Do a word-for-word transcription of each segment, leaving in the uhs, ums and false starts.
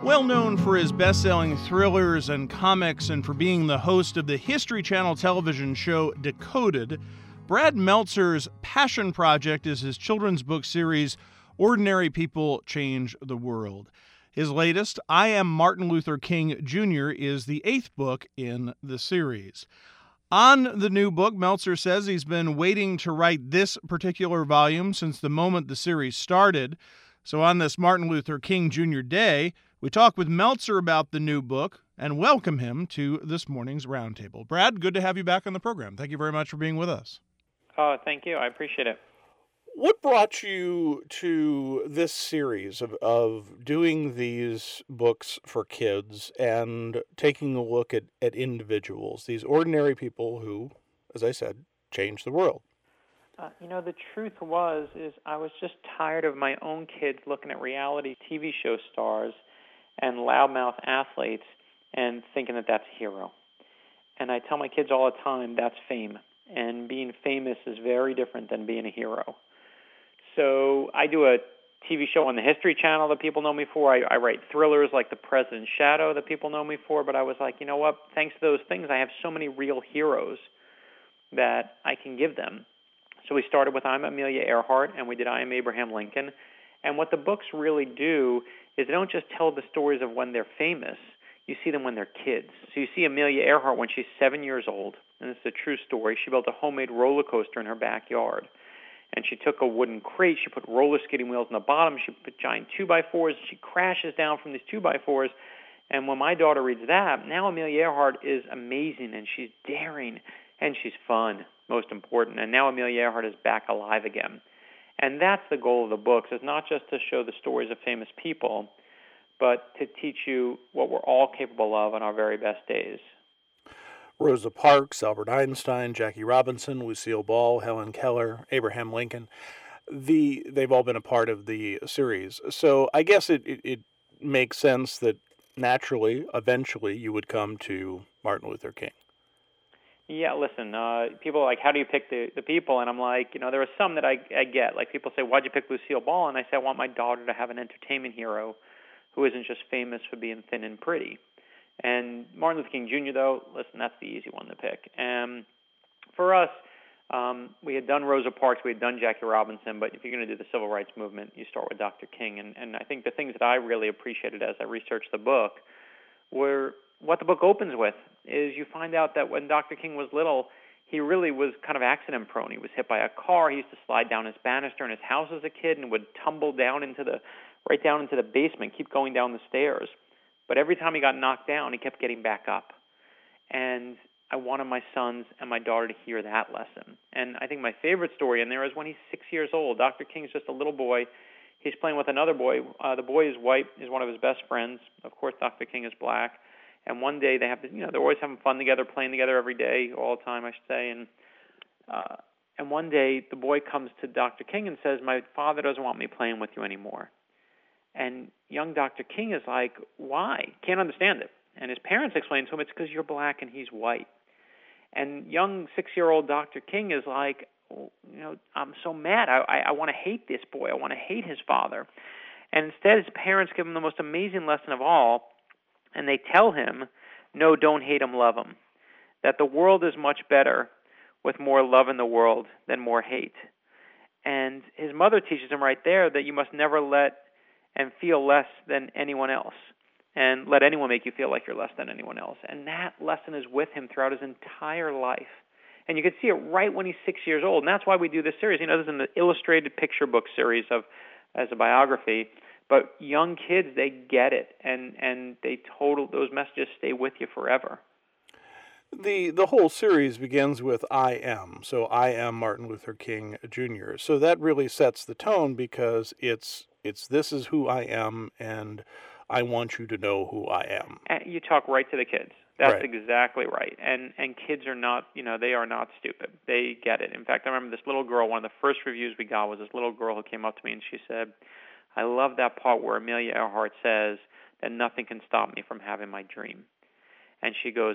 Well known for his best-selling thrillers and comics and for being the host of the History Channel television show Decoded, Brad Meltzer's passion project is his children's book series, Ordinary People Change the World. His latest, I Am Martin Luther King Junior, is the eighth book in the series. On the new book, Meltzer says he's been waiting to write this particular volume since the moment the series started. So on this Martin Luther King Junior Day, we talk with Meltzer about the new book and welcome him to this morning's roundtable. Brad, good to have you back on the program. Thank you very much for being with us. Oh, thank you. I appreciate it. What brought you to this series of, of doing these books for kids and taking a look at, at individuals, these ordinary people who, as I said, change the world? Uh, you know, the truth was, is I was just tired of my own kids looking at reality T V show stars and loudmouth athletes and thinking that that's a hero. And I tell my kids all the time, that's fame. And being famous is very different than being a hero. So I do a T V show on the History Channel that people know me for. I, I write thrillers like The President's Shadow that people know me for. But I was like, you know what? Thanks to those things, I have so many real heroes that I can give them. So we started with I'm Amelia Earhart, and we did I Am Abraham Lincoln. And what the books really do is they don't just tell the stories of when they're famous. You see them when they're kids. So you see Amelia Earhart when she's seven years old, and this is a true story. She built a homemade roller coaster in her backyard. And she took a wooden crate, she put roller skating wheels on the bottom, she put giant two-by-fours, and she crashes down from these two-by-fours. And when my daughter reads that, now Amelia Earhart is amazing, and she's daring, and she's fun, most important. And now Amelia Earhart is back alive again. And that's the goal of the books, is not just to show the stories of famous people, but to teach you what we're all capable of on our very best days. Rosa Parks, Albert Einstein, Jackie Robinson, Lucille Ball, Helen Keller, Abraham Lincoln, the they've all been a part of the series. So I guess it, it, it makes sense that naturally, eventually, you would come to Martin Luther King. Yeah, listen, uh, people are like, how do you pick the, the people? And I'm like, you know, there are some that I, I get. Like, people say, why'd you pick Lucille Ball? And I say, I want my daughter to have an entertainment hero who isn't just famous for being thin and pretty. And Martin Luther King Junior, though, listen, that's the easy one to pick. And for us, um, we had done Rosa Parks, we had done Jackie Robinson, but if you're going to do the civil rights movement, you start with Doctor King. And, and I think the things that I really appreciated as I researched the book were what the book opens with, is you find out that when Doctor King was little, he really was kind of accident-prone. He was hit by a car. He used to slide down his banister in his house as a kid and would tumble down into the right down into the basement, keep going down the stairs. But every time he got knocked down, he kept getting back up. And I wanted my sons and my daughter to hear that lesson. And I think my favorite story in there is when he's six years old. Doctor King's just a little boy. He's playing with another boy. Uh, the boy is white, is one of his best friends. Of course, Doctor King is black. And one day they have to, you know, they're always having fun together, playing together every day, all the time, I should say. And uh, and one day the boy comes to Doctor King and says, my father doesn't want me playing with you anymore. And young Doctor King is like, why? Can't understand it. And his parents explain to him, it's because you're black and he's white. And young six-year-old Doctor King is like, oh, you know, I'm so mad. I, I, I want to hate this boy. I want to hate his father. And instead, his parents give him the most amazing lesson of all, and they tell him, no, don't hate him, love him. That the world is much better with more love in the world than more hate. And his mother teaches him right there that you must never let and feel less than anyone else, and let anyone make you feel like you're less than anyone else. And that lesson is with him throughout his entire life. And you can see it right when he's six years old. And that's why we do this series. You know, this is an illustrated picture book series of as a biography. But young kids, they get it, and, and they total those messages stay with you forever. The the whole series begins with I am. So I am Martin Luther King Junior So that really sets the tone, because it's it's this is who I am, and I want you to know who I am. And you talk right to the kids. That's right. Exactly right. And and kids are not, you know, they are not stupid. They get it. In fact, I remember this little girl, one of the first reviews we got was this little girl who came up to me and she said, I love that part where Amelia Earhart says that nothing can stop me from having my dream. And she goes,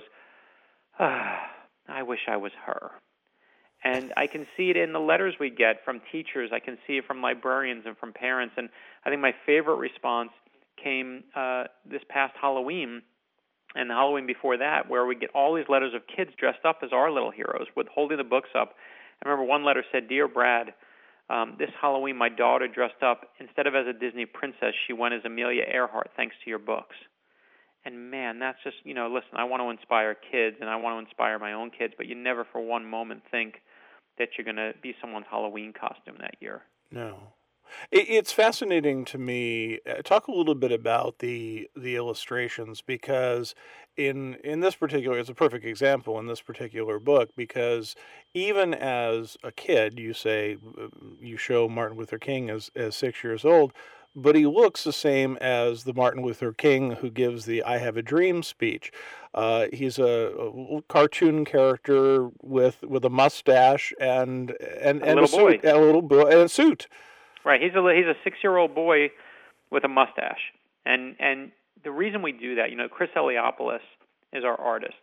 ah, I wish I was her. And I can see it in the letters we get from teachers. I can see it from librarians and from parents. And I think my favorite response came uh, this past Halloween and the Halloween before that, where we get all these letters of kids dressed up as our little heroes with holding the books up. I remember one letter said, "Dear Brad, um, this Halloween my daughter dressed up. Instead of as a Disney princess, she went as Amelia Earhart thanks to your books." And man, that's just, you know, listen, I want to inspire kids and I want to inspire my own kids, but you never for one moment think that you're going to be someone's Halloween costume that year. No. It's fascinating to me. Uh, talk a little bit about the the illustrations, because in in this particular, it's a perfect example in this particular book, because even as a kid, you say uh, you show Martin Luther King as as six years old, but he looks the same as the Martin Luther King who gives the "I Have a Dream" speech. Uh, he's a, a cartoon character with with a mustache and and A and little a suit, boy. a little boy, and a suit. Right, he's a he's a six-year-old boy with a mustache, and and the reason we do that, you know, Chris Eliopoulos is our artist,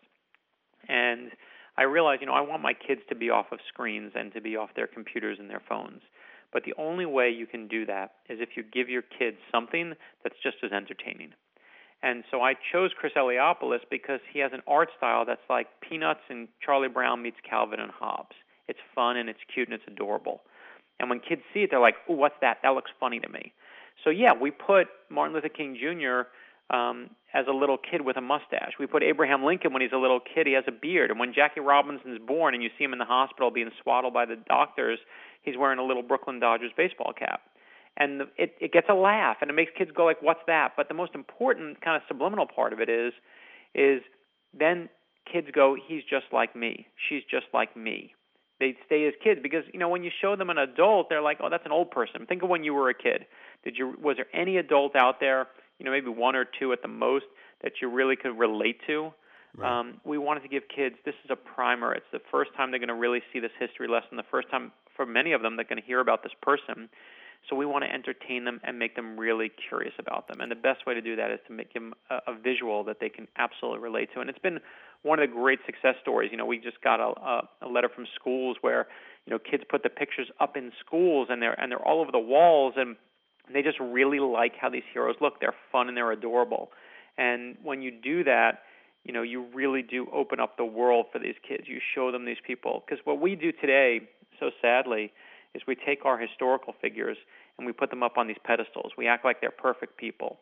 and I realize, you know, I want my kids to be off of screens and to be off their computers and their phones, but the only way you can do that is if you give your kids something that's just as entertaining. And so I chose Chris Eliopoulos because he has an art style that's like Peanuts and Charlie Brown meets Calvin and Hobbes. It's fun and it's cute and it's adorable. And when kids see it, they're like, "Ooh, what's that? That looks funny to me." So yeah, we put Martin Luther King Junior um, as a little kid with a mustache. We put Abraham Lincoln when he's a little kid, he has a beard. And when Jackie Robinson's born and you see him in the hospital being swaddled by the doctors, he's wearing a little Brooklyn Dodgers baseball cap. And the, it, it gets a laugh, and it makes kids go like, "What's that?" But the most important kind of subliminal part of it is, is then kids go, "He's just like me. She's just like me." They stay as kids because, you know, when you show them an adult, they're like, "Oh, that's an old person." Think of when you were a kid. Did you was there any adult out there, you know, maybe one or two at the most, that you really could relate to? Right. Um, we wanted to give kids, this is a primer. It's the first time they're going to really see this history lesson, the first time for many of them they're going to hear about this person. So we want to entertain them and make them really curious about them. And the best way to do that is to make them a, a visual that they can absolutely relate to. And it's been one of the great success stories. You know, we just got a, a, a letter from schools where, you know, kids put the pictures up in schools and they're and they're all over the walls, and they just really like how these heroes look. They're fun and they're adorable. And when you do that, you know, you really do open up the world for these kids. You show them these people. Because what we do today, so sadly, is we take our historical figures and we put them up on these pedestals. We act like they're perfect people.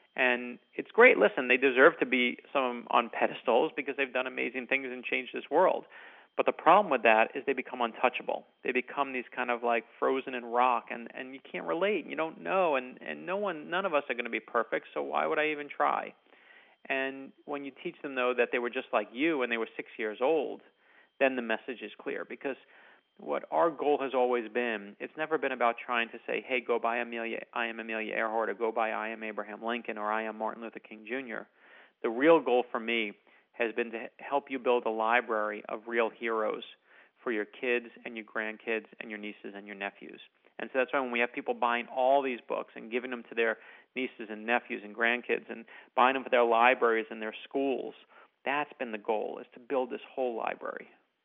And it's great. Listen, they deserve to be some on pedestals because they've done amazing things and changed this world. But the problem with that is they become untouchable. They become these kind of like frozen in rock, and, and you can't relate. You don't know, and, and no one, none of us are going to be perfect, so why would I even try? And when you teach them, though, that they were just like you and they were six years old, then the message is clear. Because what our goal has always been, it's never been about trying to say, "Hey, go buy Amelia, I am Amelia Earhart," or "Go buy I am Abraham Lincoln," or "I am Martin Luther King Junior" The real goal for me has been to help you build a library of real heroes for your kids and your grandkids and your nieces and your nephews. And so that's why when we have people buying all these books and giving them to their nieces and nephews and grandkids and buying them for their libraries and their schools, that's been the goal, is to build this whole library.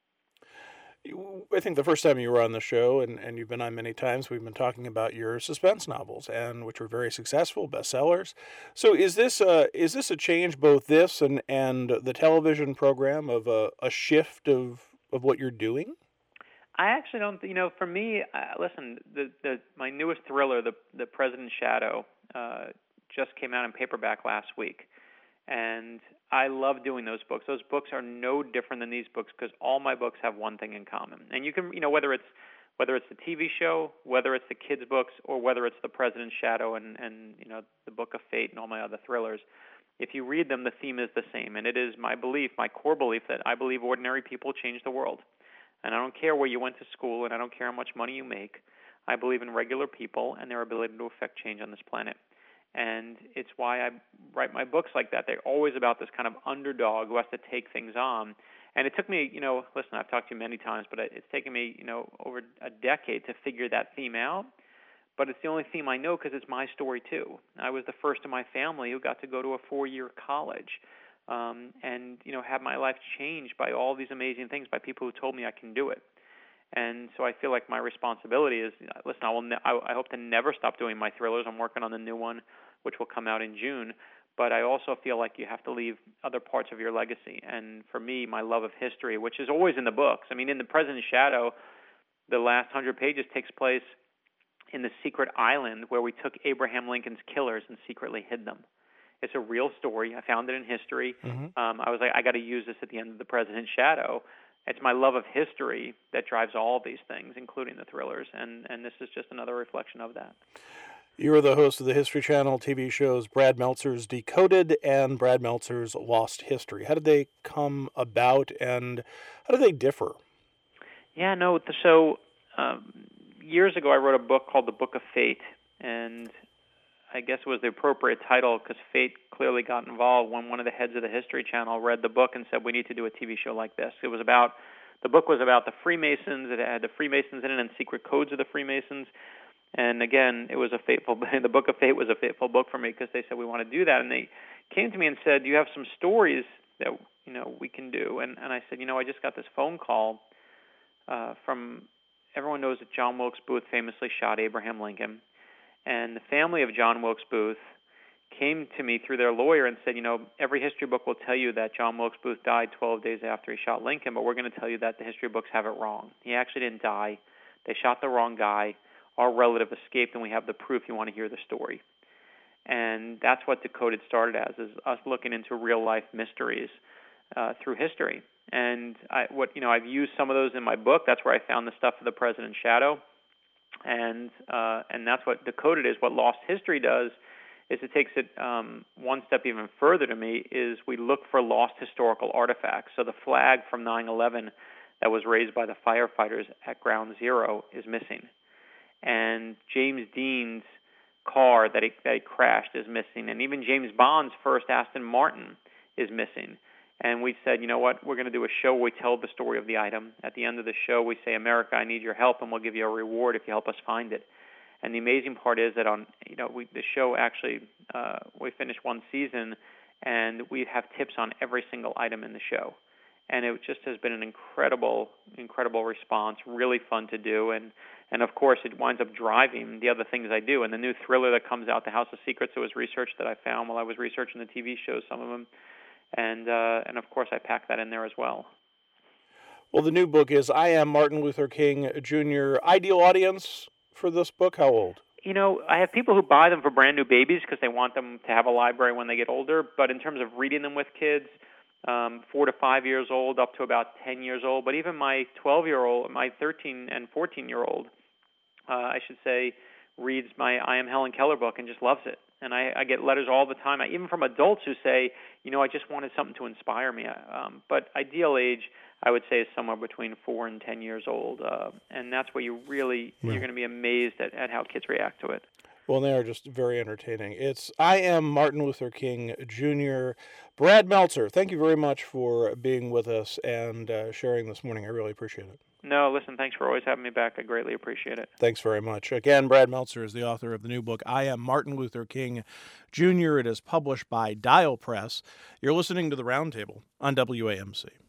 I think the first time you were on the show, and, and you've been on many times, we've been talking about your suspense novels, and which were very successful, bestsellers. So is this a, is this a change, both this and, and the television program, of a, a shift of, of what you're doing? I actually don't, you know, for me, uh, listen, the, the my newest thriller, The The President's Shadow, uh, just came out in paperback last week. And I love doing those books. Those books are no different than these books because all my books have one thing in common. And you can, you know, whether it's whether it's the T V show, whether it's the kids' books, or whether it's The President's Shadow and, and you know, The Book of Fate and all my other thrillers, if you read them, the theme is the same. And it is my belief, my core belief, that I believe ordinary people change the world. And I don't care where you went to school, and I don't care how much money you make. I believe in regular people and their ability to affect change on this planet. And it's why I write my books like that. They're always about this kind of underdog who has to take things on. And it took me, you know, listen, I've talked to you many times, but it's taken me, you know, over a decade to figure that theme out. But it's the only theme I know because it's my story, too. I was the first in my family who got to go to a four-year college um, and, you know, have my life changed by all these amazing things, by people who told me I can do it. And so I feel like my responsibility is, listen, I will. Ne- I, I hope to never stop doing my thrillers. I'm working on the new one which will come out in June. But I also feel like you have to leave other parts of your legacy. And for me, my love of history, which is always in the books. I mean, in The President's Shadow, the last hundred pages takes place in the secret island where we took Abraham Lincoln's killers and secretly hid them. It's a real story. I found it in history. Mm-hmm. Um, I was like, I got to use this at the end of The President's Shadow. It's my love of history that drives all of these things, including the thrillers. And, and this is just another reflection of that. You're the host of the History Channel T V shows Brad Meltzer's Decoded and Brad Meltzer's Lost History. How did they come about, and how do they differ? Yeah, no, so um, years ago I wrote a book called The Book of Fate, and I guess it was the appropriate title because fate clearly got involved when one of the heads of the History Channel read the book and said, we need to do a T V show like this. It was about, the book was about the Freemasons. It had the Freemasons in it and secret codes of the Freemasons. And again, it was a fateful, the Book of Fate was a fateful book for me because they said, we want to do that. And they came to me and said, do you have some stories that, you know, we can do? And, and I said, you know, I just got this phone call uh, from, everyone knows that John Wilkes Booth famously shot Abraham Lincoln. And the family of John Wilkes Booth came to me through their lawyer and said, you know, every history book will tell you that John Wilkes Booth died twelve days after he shot Lincoln, but we're going to tell you that the history books have it wrong. He actually didn't die. They shot the wrong guy. Our relative escaped, and we have the proof. You want to hear the story. And that's what Decoded started as, is us looking into real-life mysteries uh, through history. And I, what you know, I've used some of those in my book. That's where I found the stuff for The President's Shadow. And uh, and that's what Decoded is. What Lost History does is it takes it um, one step even further to me, is we look for lost historical artifacts. So the flag from nine eleven that was raised by the firefighters at Ground Zero is missing. And James Dean's car that he, that he crashed is missing. And even James Bond's first Aston Martin is missing. And we said, you know what, we're going to do a show where we tell the story of the item. At the end of the show, we say, America, I need your help, and we'll give you a reward if you help us find it. And the amazing part is that on, you know, we, the show actually, uh, we finished one season, and we have tips on every single item in the show. And it just has been an incredible, incredible response, really fun to do. And, and of course, it winds up driving the other things I do. And the new thriller that comes out, The House of Secrets, it was research that I found while I was researching the T V shows, some of them. And, uh, and of course, I pack that in there as well. Well, the new book is I Am Martin Luther King Junior Ideal audience for this book, how old? You know, I have people who buy them for brand new babies because they want them to have a library when they get older. But in terms of reading them with kids, Um, four to five years old, up to about ten years old. But even my twelve-year-old, my thirteen and fourteen-year-old, uh, I should say, reads my I Am Helen Keller book and just loves it. And I, I get letters all the time, I, even from adults who say, you know, I just wanted something to inspire me. Um, but ideal age, I would say, is somewhere between four and ten years old. Uh, and that's where you really, yeah. you're going to be amazed at, at how kids react to it. Well, they are just very entertaining. It's I Am Martin Luther King Junior Brad Meltzer, thank you very much for being with us and uh, sharing this morning. I really appreciate it. No, listen, thanks for always having me back. I greatly appreciate it. Thanks very much. Again, Brad Meltzer is the author of the new book, I Am Martin Luther King Junior It is published by Dial Press. You're listening to The Roundtable on W A M C.